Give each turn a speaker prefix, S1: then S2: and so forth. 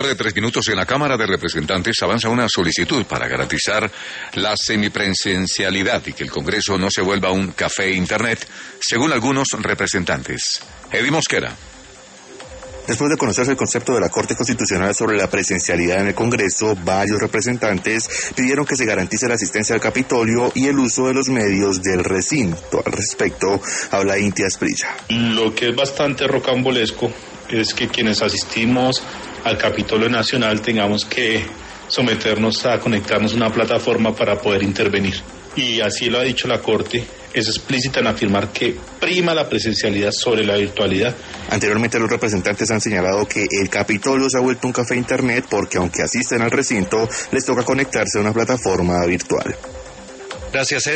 S1: De 3 minutos en la Cámara de Representantes avanza una solicitud para garantizar la semipresencialidad y que el Congreso no se vuelva un café internet, según algunos representantes. Eddie Mosquera.
S2: Después de conocerse el concepto de la Corte Constitucional sobre la presencialidad en el Congreso, varios representantes pidieron que se garantice la asistencia al Capitolio y el uso de los medios del recinto. Al respecto, habla Inti Asprilla.
S3: Lo que es bastante rocambolesco es que quienes asistimos al Capitolio Nacional tengamos que someternos a conectarnos a una plataforma para poder intervenir. Y así lo ha dicho la Corte, es explícita en afirmar que prima la presencialidad sobre la virtualidad.
S2: Anteriormente los representantes han señalado que el Capitolio se ha vuelto un café internet porque aunque asisten al recinto, les toca conectarse a una plataforma virtual.
S4: Gracias,